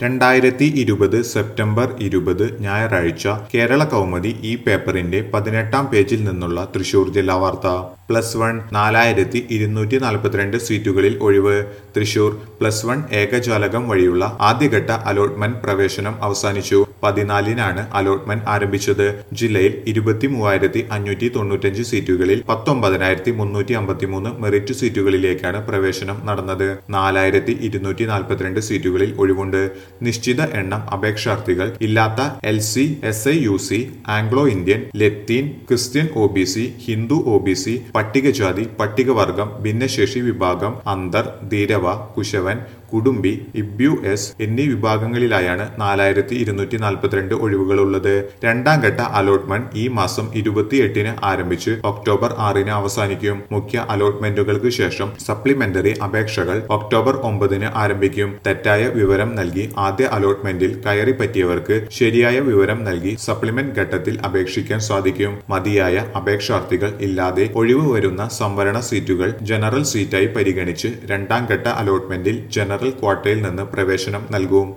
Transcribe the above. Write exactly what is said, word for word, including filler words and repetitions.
രണ്ടായിരത്തി ഇരുപത് സെപ്റ്റംബർ ഇരുപത് ഞായറാഴ്ച കേരള കൗമുദി ഈ പേപ്പറിന്റെ പതിനെട്ടാം പേജിൽ നിന്നുള്ള തൃശൂർ ജില്ലാ വാർത്ത. പ്ലസ് വൺ നാലായിരത്തി ഇരുന്നൂറ്റി നാൽപ്പത്തിരണ്ട് സീറ്റുകളിൽ ഒഴിവ്. തൃശൂർ പ്ലസ് വൺ ഏകജാലകം വഴിയുള്ള ആദ്യഘട്ട അലോട്ട്മെന്റ് പ്രവേശനം അവസാനിച്ചു. പതിനാലിനാണ് അലോട്ട്മെന്റ് ആരംഭിച്ചത്. ജില്ലയിൽ ഇരുപത്തി മൂവായിരത്തി അഞ്ഞൂറ്റി തൊണ്ണൂറ്റഞ്ച് സീറ്റുകളിൽ പത്തൊമ്പതിനായിരത്തി മുന്നൂറ്റി അമ്പത്തിമൂന്ന് മെറിറ്റ് സീറ്റുകളിലേക്കാണ് പ്രവേശനം നടന്നത്. നാലായിരത്തി ഇരുന്നൂറ്റി നാൽപ്പത്തിരണ്ട് സീറ്റുകളിൽ ഒഴിവുണ്ട്. നിശ്ചിത എണ്ണം അപേക്ഷാർത്ഥികൾ ഇല്ലാത്ത L C, S I U C, Anglo Indian, ലത്തീൻ, Christian O B C, Hindu O B C, പട്ടികജാതി, പട്ടികവർഗം, ഭിന്നശേഷി വിഭാഗം, അന്തർ, ധീരവ, കുശവൻ, കുടുംബി, ഇബ്യു എസ് എന്നീ വിഭാഗങ്ങളിലായാണ് നാലായിരത്തി ഇരുന്നൂറ്റി നാൽപ്പത്തിരണ്ട് ഒഴിവുകളുള്ളത്. രണ്ടാം ഘട്ട അലോട്ട്മെന്റ് ഈ മാസം ഇരുപത്തിയെട്ടിന് ആരംഭിച്ച് ഒക്ടോബർ ആറിന് അവസാനിക്കും. മുഖ്യ അലോട്ട്മെന്റുകൾക്ക് ശേഷം സപ്ലിമെന്ററി അപേക്ഷകൾ ഒക്ടോബർ ഒമ്പതിന് ആരംഭിക്കും. തെറ്റായ വിവരം നൽകി ആദ്യ അലോട്ട്മെന്റിൽ കയറി പറ്റിയവർക്ക് ശരിയായ വിവരം നൽകി സപ്ലിമെന്റ് ഘട്ടത്തിൽ അപേക്ഷിക്കാൻ സാധിക്കും. മതിയായ അപേക്ഷാർത്ഥികൾ ഇല്ലാതെ ഒഴിവ് വരുന്ന സംവരണ സീറ്റുകൾ ജനറൽ സീറ്റായി പരിഗണിച്ച് രണ്ടാം ഘട്ട അലോട്ട്മെന്റിൽ ജനറൽ ക്വാട്ടയിൽ നിന്ന് പ്രവേശനം നൽകും.